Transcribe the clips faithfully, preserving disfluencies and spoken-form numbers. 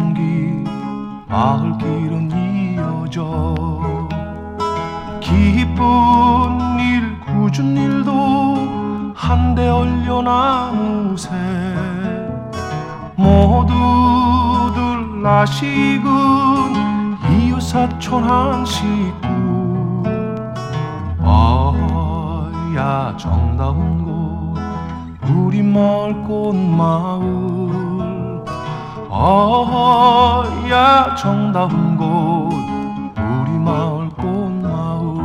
동기 마을길은 이어져 기쁜 일 굳은 일도 한데 얼려 나누세 모두들 나식은 이웃사촌 한 식구 아야 정다운 곳 우리 마을 꽃마을 아야 정다운 곳 우리 마을 꽃마을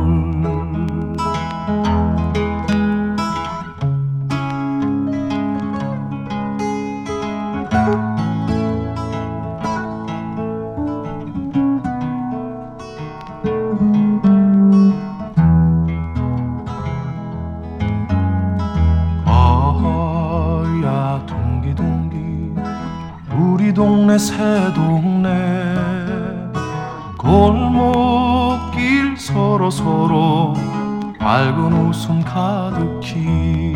아야 동기 동기 우리 동네 새동네 골목길 서로서로 밝은 웃음 가득히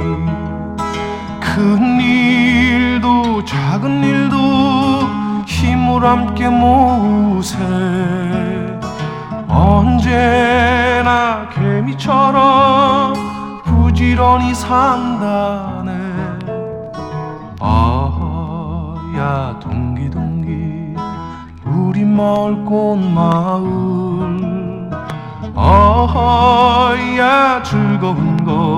큰 일도 작은 일도 힘을 함께 모으세 언제나 개미처럼 부지런히 산다네 아야 동기 동기 우리 마을 꽃마을 아야 즐거운 것